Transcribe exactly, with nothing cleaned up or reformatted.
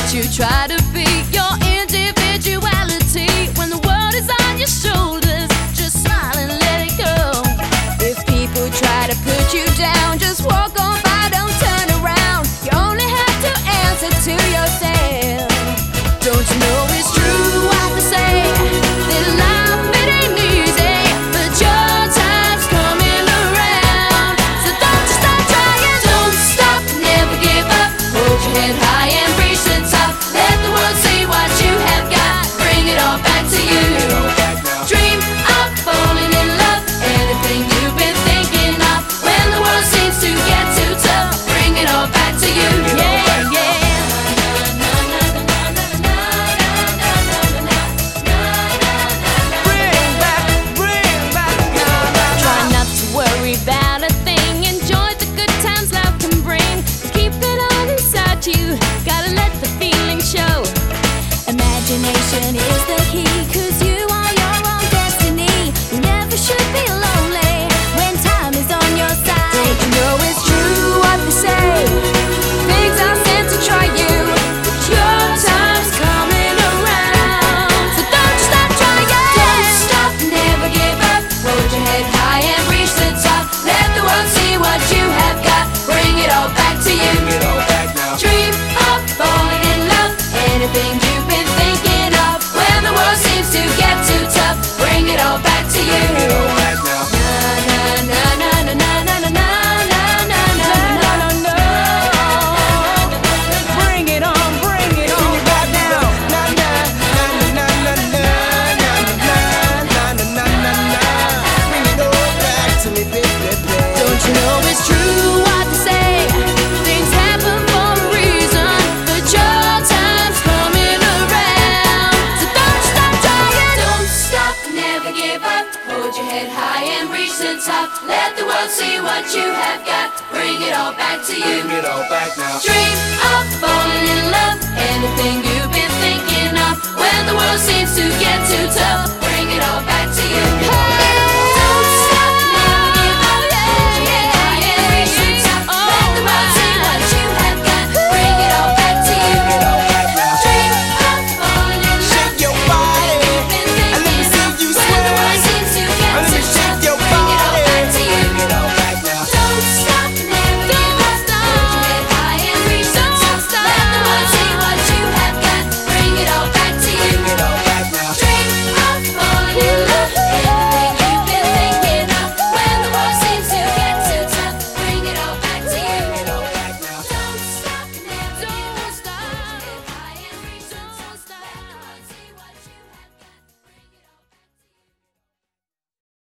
Don't you try to beat your individuality when the world is on your shoulders. Just smile and let it go. If people try to put you down, just walk on by, don't turn around. You only have to answer to yourself. Don't you know it's true what they say, that life it ain't easy, but your time's coming around. So don't you stop trying, don't stop, never give up. Hold your head high and reach the top. Let the world see what you have got. Bring it all back to you. Dream of falling in love, anything you've been thinking of. When the world seems to get too tough, bring it all back to you. Yeah, yeah. You gotta let the feeling show. Imagination is the key, cause you are your own destiny. You never should be lonely when time is on your side. Don't you know it's true what they say, things are sent to try you, but your time's coming around. So don't you stop trying, don't stop, never give up. Hold your head high and reach the top. Let the world see what you have got. Bring it all back to you. Dream of falling in love, anything you've been thinking of. When the world seems to get too tough, bring it all back to you. Na na na na na na na na na na na na. Bring it on, bring it on right now. Na na na na na na na na na na na. Bring it all back to me, baby. Don't you know it's true what they say? Things happen for a reason, but your time's coming around. So don't stop trying, don't stop, never give up. Hold your head high and reach the top. Let the world see what you have got. Bring it all back to you. Bring it all back now. Dream of falling in love, anything you've been thinking of. When the world seems to get too tough, bring it all back to you.